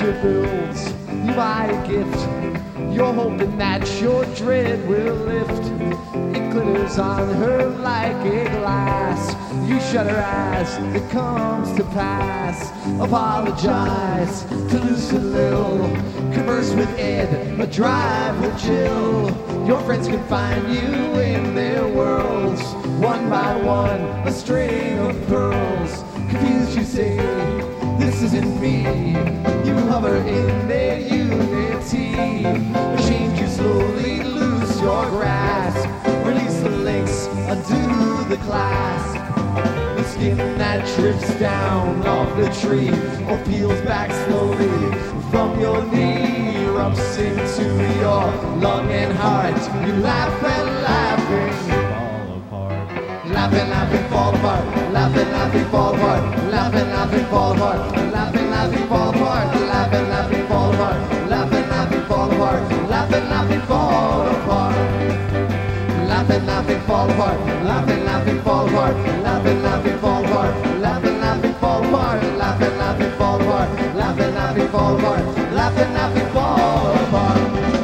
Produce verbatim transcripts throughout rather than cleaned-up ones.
future builds you buy a gift. You're hoping that your dread will lift. It glitters on her like a glass. You shut her eyes, it comes to pass. Apologize to Lucy Lill. Converse with Ed, a drive with Jill. Your friends can find you in their worlds. One by one, a string of pearls. Confused you say, this isn't me. You hover in their unity. Ashamed you slowly lose your grasp. Release the links, undo the clasp. The skin that drips down off the tree or peels back slowly from your knee erupts into your lung and heart. You laugh and laughing fall apart. Laughing, laughing, fall apart. Laughing, laughing, fall apart. Laughing, laughing, fall apart. Laughing, laughing, fall apart. Laughing, laughing, fall apart. Laughing, laughing, fall apart. Laughing, laughing, fall apart. Laughing, laughing, fall apart. Laughing, laughing, fall apart. Laughing, laughing, fall apart. Laughing, laughing, fall apart. Laughing, laughing, fall apart. Laughing, laughing, fall apart. Laughing, laughing, fall apart.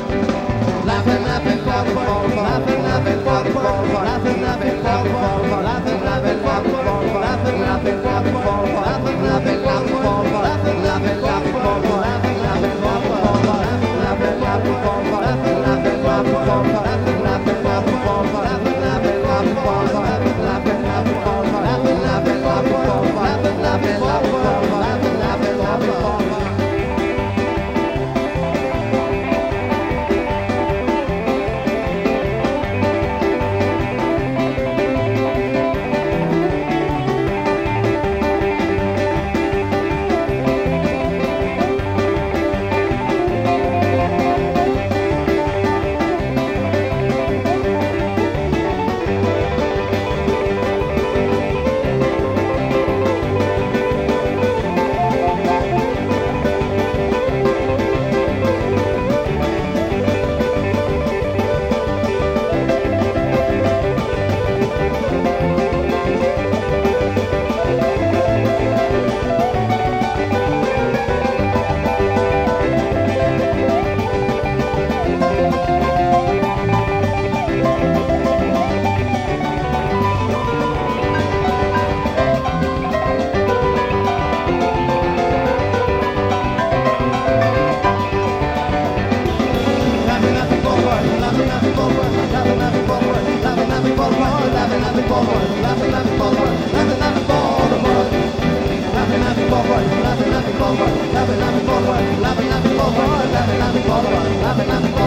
Laughing, laughing, fall apart. Laughing, laughing, fall apart. Laughing, laughing, fall apart. Laughing, laughing, fall apart. Laughing, laughing, laughing, fall apart. Laughing, laughing, laughing, fall apart. Laughing, laughing, laughing, fall apart. Laughing, laughing, fall apart. Laughing, laughing, fall apart. Laughing, laughing, laughing, fall apart. Laughing, laughing, laughing, fall apart. Laughing, laughing, laughing, fall apart. Laughing, laughing, laughing, fall apart. Laughing, laughing, laughing, fall apart. Laughing, laughing, laughing, fall apart. Laughing, laughing, laughing, fall apart. Laughing, laughing,